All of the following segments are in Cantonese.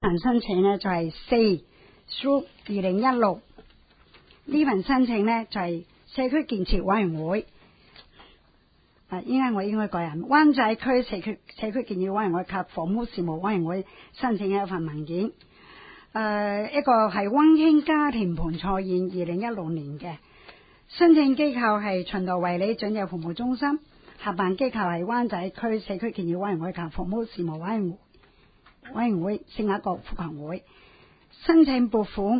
份申請呢就係4/2016，呢份申請呢就係社區建設委員會。應該改人，灣仔區社區建設委員會及房屋事務委員會申請嘅一份文件。一個係溫馨家庭盆菜宴2016年嘅申請機構係循道衛理長者服務中心，合辦機構係灣仔區社區建設委員會及房屋事務委員會聖雅各福群會。申請撥款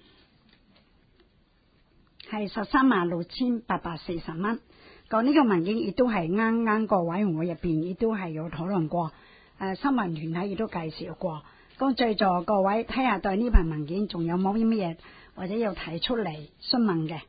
係136840蚊。呢個文件亦都係啱個委員會入邊亦都係有討論過，新聞團體亦都介紹過。咁在座各位睇下對呢份文件仲有冇啲乜嘢或者要提出嚟詢問嘅？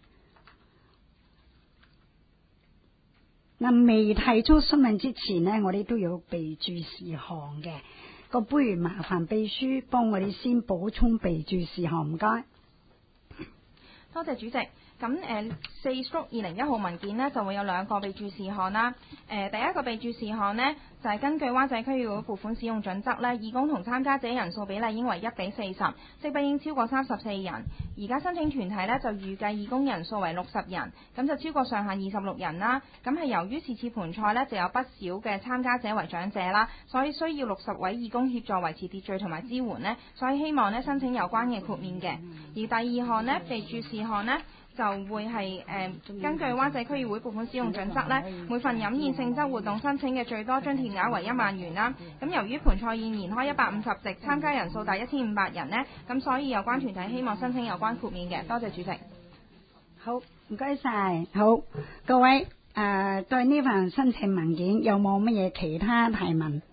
未提出詢問之前呢，我哋都有備註事項嘅。不如麻煩秘書幫我哋先補充備註事項，唔該。 多謝主席。咁4/2021號文件呢就會有兩個備註事項啦。第一個備註事項呢就係根據灣仔區議會撥款使用準則呢，義工同參加者人數比例應為1:40，即不應超過34人。而家申請團體呢就預計義工人數為60人，咁就超過上限26人啦。咁係由於次盤菜呢就有不少嘅參加者為長者啦，所以需要60位義工協助維持秩序同埋支援呢，所以希望呢申請有關嘅豁免嘅。而第二項呢備註事項呢就會係根據灣仔區議會撥款使用準則呢，每份飲宴性質活動申請嘅最多津貼額為1萬元啦。咁由於盤菜宴延開150席，參加人數達1500人呢，咁所以有關團體希望申請有關豁免嘅。多謝主席。 好，唔該晒。好，各位對呢份申請文件有冇乜嘢其他提問？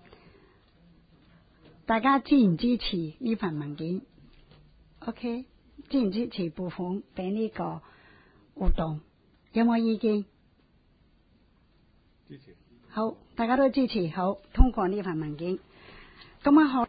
大家支唔支持呢份文件 ？OK， 支唔支持撥款俾呢個活動？有冇意見？ 支持。 好，大家都支持，好，通過呢份文件。咁啊，